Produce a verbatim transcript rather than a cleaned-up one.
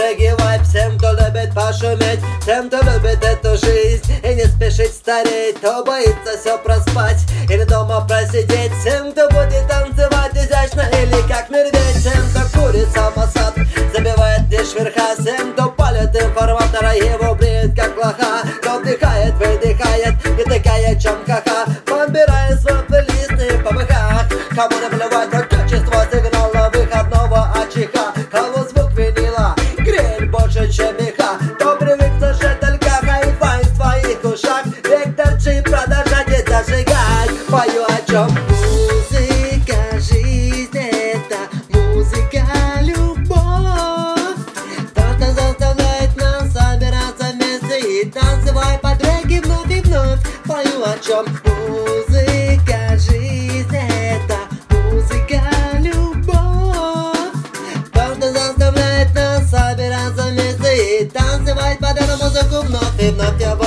регги вайб всем, кто любит пошуметь, тем, кто любит эту жизнь и не спешит стареть, кто боится все проспать или дома просидеть, тем, кто будет танцевать изящно или как медведь, тем, кто курит самосад, забивает лишь верха, тем, кто палит информатора, его бреет как лоха, кто вдыхает, выдыхает и тыкает чем ха-ха, подбирает свой плейлист и по быках, кому наплевать на качество сигнала выходного очага, кого звук винила греет больше, чем меха, кто привык слышать только хай-фай в твоих ушах, Вектор Джи продолжать и зажигать. Пою о чем? Музыка, жизнь — это музыка, любовь. То, что заставляет нас собираться вместе и танцевать под регги вновь и вновь. Пою о чем? Музыка, жизнь — это музыка, любовь. То, что заставляет нас собираться вместе и танцевать под эту музыку вновь и вновь.